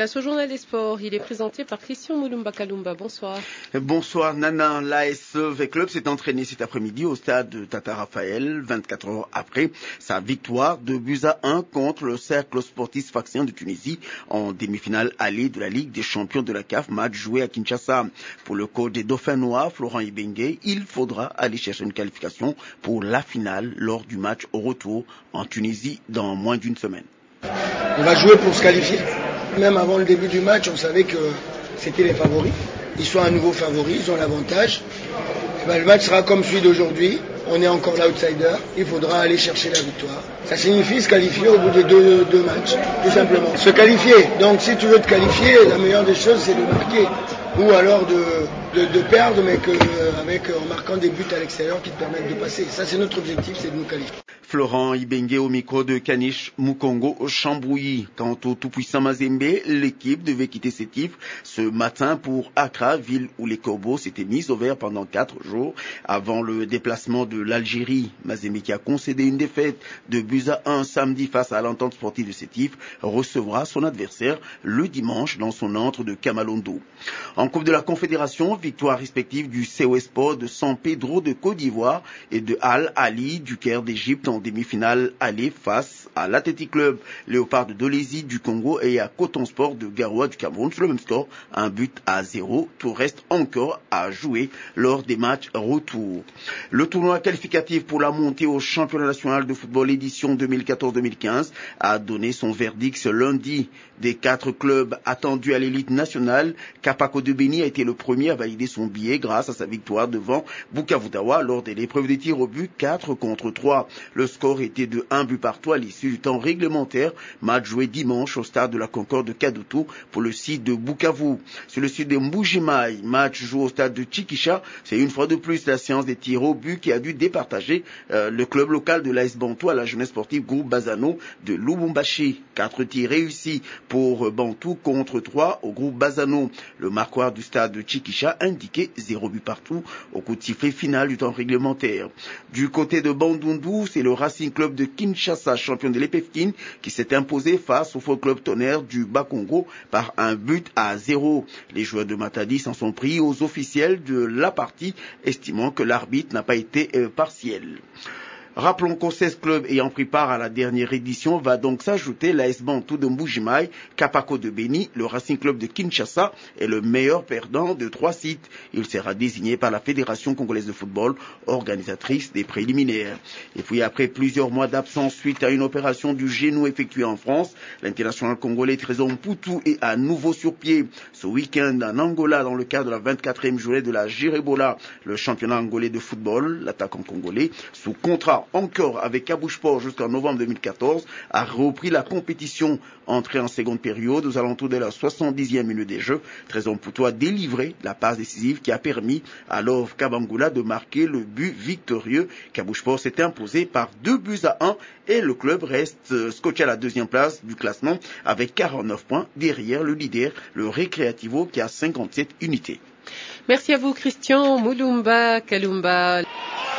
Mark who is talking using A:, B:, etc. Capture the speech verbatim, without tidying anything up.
A: Place au journal des sports. Il est présenté par Christian Mulumba Kalumba. Bonsoir.
B: Bonsoir Nana. L'A S V Club s'est entraîné cet après-midi au stade de Tata Raphaël, vingt-quatre heures après sa victoire de buts à un contre le Cercle Sportif Sfaxien de Tunisie en demi-finale allée de la Ligue des champions de la C A F, match joué à Kinshasa. Pour le coach des Dauphins Noirs, Florent Ibenge, il faudra aller chercher une qualification pour la finale lors du match au retour en Tunisie dans moins d'une semaine.
C: On va jouer pour se qualifier. Même avant le début du match, on savait que c'était les favoris. Ils sont un nouveau favori, ils ont l'avantage. Et ben, le match sera comme celui d'aujourd'hui. On est encore l'outsider. Il faudra aller chercher la victoire. Ça signifie se qualifier au bout des deux, deux matchs, tout simplement. Se qualifier. Donc si tu veux te qualifier, la meilleure des choses, c'est de marquer. Ou alors de, de, de perdre, mais que, euh, avec, en marquant des buts à l'extérieur qui te permettent de passer. Ça, c'est notre objectif, c'est de nous qualifier.
B: Florent Ibenge au micro de Kanish Mukongo Chambouilly. Quant au tout-puissant Mazembe, l'équipe devait quitter Sétif ce matin pour Accra, ville où les Corbeaux s'étaient mis au vert pendant quatre jours avant le déplacement de l'Algérie. Mazembe, qui a concédé une défaite de buts à un samedi face à l'entente sportive de Sétif, recevra son adversaire le dimanche dans son antre de Kamalondo. En Coupe de la Confédération, victoire respective du C O S Sport de San Pedro de Côte d'Ivoire et de Al Ahly du Caire d'Égypte en demi-finale aller face à l'Athletic Club Léopard de Dolézy du Congo et à Coton Sport de Garoua du Cameroun sur le même score, un but à zéro. Tout reste encore à jouer lors des matchs retour. Le tournoi qualificatif pour la montée au championnat national de football édition deux mille quatorze deux mille quinze a donné son verdict ce lundi. Des quatre clubs attendus à l'élite nationale, Kapako de Beni a été le premier à valider son billet grâce à sa victoire devant Bukavu Dawa lors de l'épreuve des tirs au but quatre contre trois. Le score était de un but partout à l'issue du temps réglementaire, match joué dimanche au stade de la Concorde de Kadutu pour le site de Bukavu. Sur le site de Mbujimai, match joué au stade de Chikisha, c'est une fois de plus la séance des tirs au but qui a dû départager euh, le club local de l'A S Bantou à la jeunesse sportive Groupe Bazano de Lubumbashi. Quatre tirs réussis pour Bantou contre trois au Groupe Bazano. Le marqueur du stade de Chikisha indiquait zéro but partout au coup de sifflet final du temps réglementaire. Du côté de Bandundu, c'est le Racing Club de Kinshasa, champion de l'Epefkin, qui s'est imposé face au Foot Club Tonnerre du Bas-Congo par un but à zéro. Les joueurs de Matadi s'en sont pris aux officiels de la partie, estimant que l'arbitre n'a pas été euh, partiel. Rappelons qu'au seize clubs ayant pris part à la dernière édition va donc s'ajouter l'A S Bantou de Mbujimai, Kapako de Beni, le Racing Club de Kinshasa est le meilleur perdant de trois sites. Il sera désigné par la Fédération congolaise de football, organisatrice des préliminaires. Et puis après plusieurs mois d'absence suite à une opération du genou effectuée en France, l'international congolais Trésor Mputu est à nouveau sur pied. Ce week-end en Angola, dans le cadre de la vingt-quatrième journée de la Girebola, le championnat angolais de football, l'attaquant congolais, sous contrat encore avec Kabusport jusqu'en novembre deux mille quatorze, a repris la compétition. Entrée en seconde période aux alentours de la soixante-dixième minute des Jeux, Trésor Mputu a délivré la passe décisive qui a permis à Love Kabangula de marquer le but victorieux. Kabusport s'est imposé par deux buts à un et le club reste scotché à la deuxième place du classement avec quarante-neuf points derrière le leader, le Recreativo, qui a cinquante-sept unités.
A: Merci à vous Christian Mulumba Kalumba.